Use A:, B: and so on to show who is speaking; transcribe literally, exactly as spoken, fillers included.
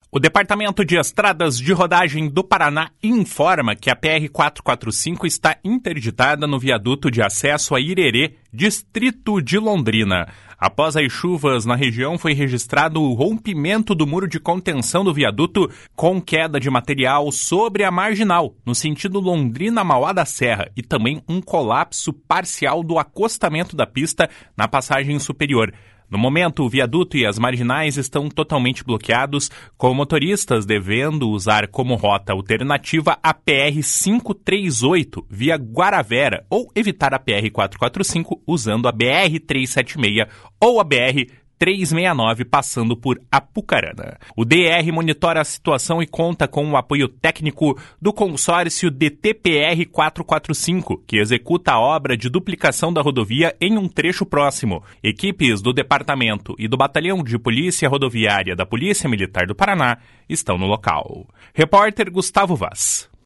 A: O Departamento de Estradas de Rodagem do Paraná informa que a P R quatrocentos e quarenta e cinco está interditada no viaduto de acesso a Irerê, distrito de Londrina. Após as chuvas na região, foi registrado o rompimento do muro de contenção do viaduto com queda de material sobre a marginal, no sentido Londrina-Mauá da Serra, e também um colapso parcial do acostamento da pista na passagem superior. No momento, o viaduto e as marginais estão totalmente bloqueados, com motoristas devendo usar como rota alternativa a P R quinhentos e trinta e oito via Guaravera ou evitar a P R quatrocentos e quarenta e cinco usando a B R trezentos e setenta e seis ou a B R trezentos e sessenta e nove passando por Apucarana. O D R monitora a situação e conta com o apoio técnico do consórcio D T P R quatrocentos e quarenta e cinco, que executa a obra de duplicação da rodovia em um trecho próximo. Equipes do Departamento e do Batalhão de Polícia Rodoviária da Polícia Militar do Paraná estão no local. Repórter Gustavo Vaz.